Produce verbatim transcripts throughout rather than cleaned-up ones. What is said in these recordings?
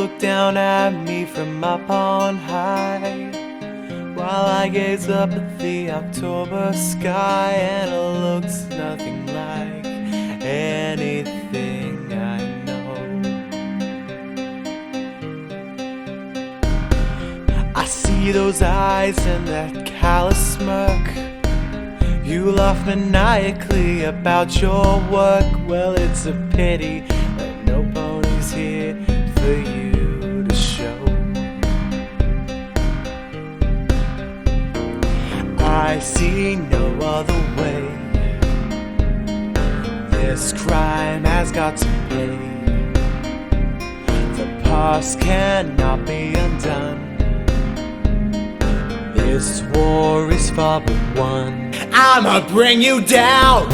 look down at me from up on high, while I gaze up at the October sky, and it looks nothing like anything I know. I see those eyes and that callous smirk. You laugh maniacally about your work. Well, it's a pity that no pony's here for you to show. I see no other way. This crime has got to pay. The past cannot be undone. This war is far but won. I'ma bring you down.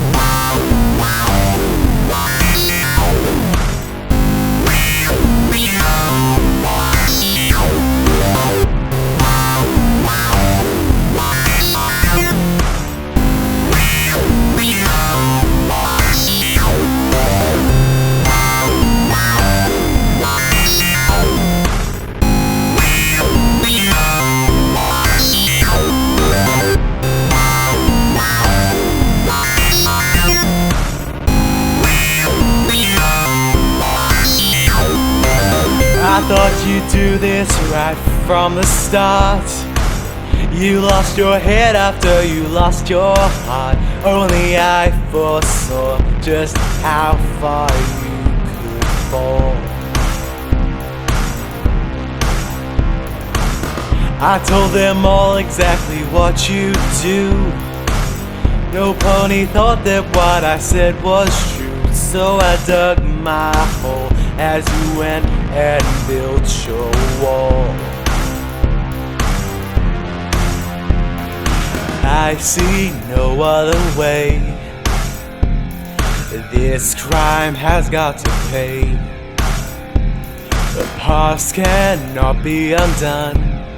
I thought you'd do this right from the start. You lost your head after you lost your heart. Only I foresaw just how far you could fall. I told them all exactly what you do. No pony thought that what I said was true, so I dug my hole as you went and built your wall. I see no other way. This crime has got to pay. The past cannot be undone.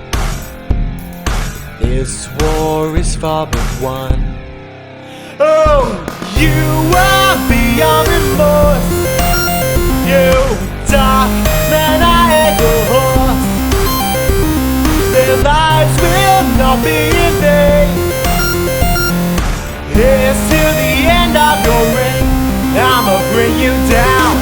This war is far but won. Oh, you are beyond remorse. You dark man, I had your horse. Their lives will not be in vain. Here's to the end of your reign. I'ma bring you down.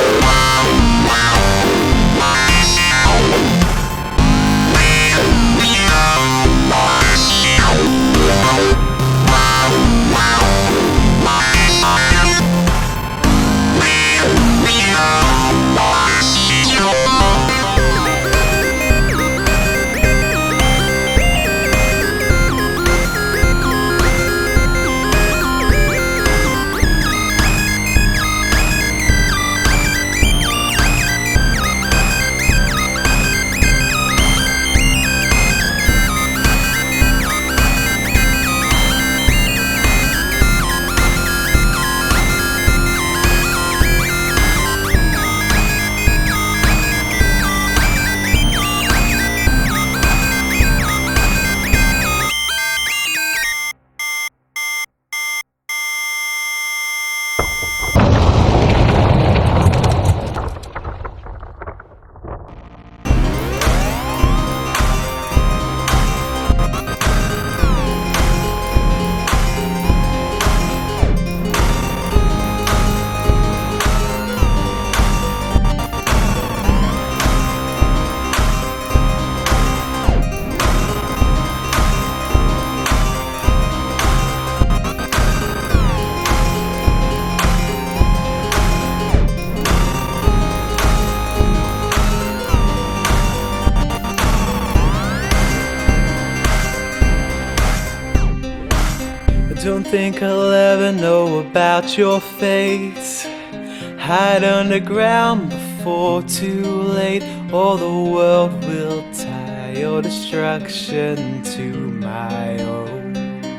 Don't think I'll ever know about your fate. Hide underground before too late, or the world will tie your destruction to my own.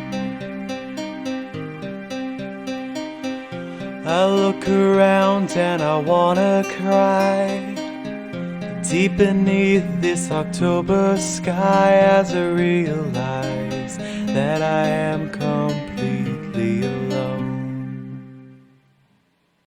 I look around and I wanna cry. Deep beneath this October sky, as I realize that I am come